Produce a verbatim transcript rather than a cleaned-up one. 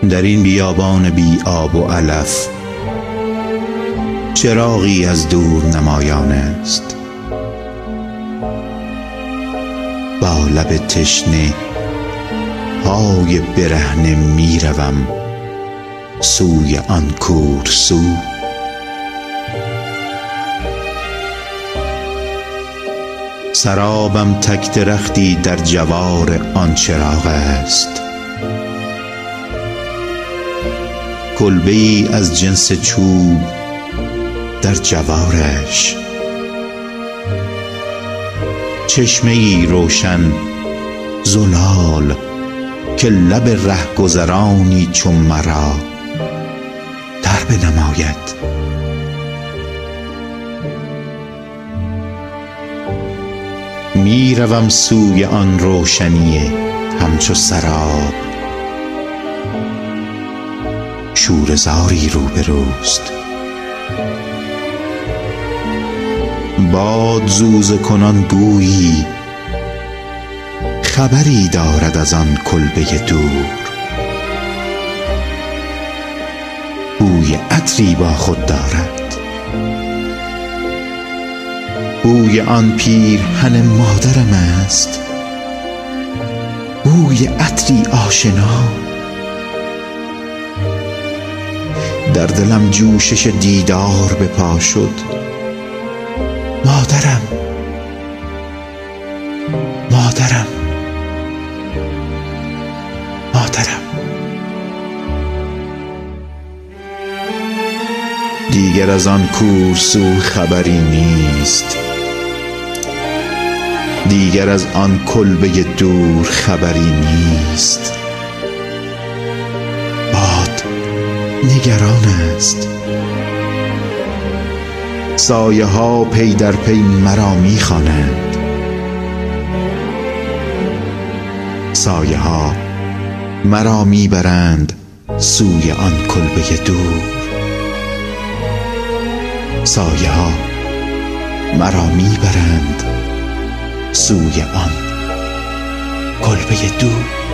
در این بیابان بی آب و علف چراغی از دور نمایان است. با لب تشنه پای برهنه می روم سوی آن کورسو. سرابم تک درختی در جوار آن چراغ است. کلبه ای از جنس چوب در جوارش، چشمه ای روشن زلال که لب رهگذرانی چون مرا در بنماید. می روم سوی آن روشنی همچو سراب، شوره زاری روبروست. باد زوزه کنان گویی خبری دارد از آن کلبه دور. بوی عطری با خود دارد، بوی آن پیرهن مادرم است، بوی عطری آشنا. در دلم جوشش دیدار به پا شد. مادرم، مادرم، مادرم. دیگر از آن کورسو خبری نیست، دیگر از آن کلبه دور خبری نیست. باد نگران است، سایه ها پی در پی مرا می خوانند. سایه ها مرا می برند سوی آن کلبه دور. سایه ها مرا می برند سوی آن کلبه دور.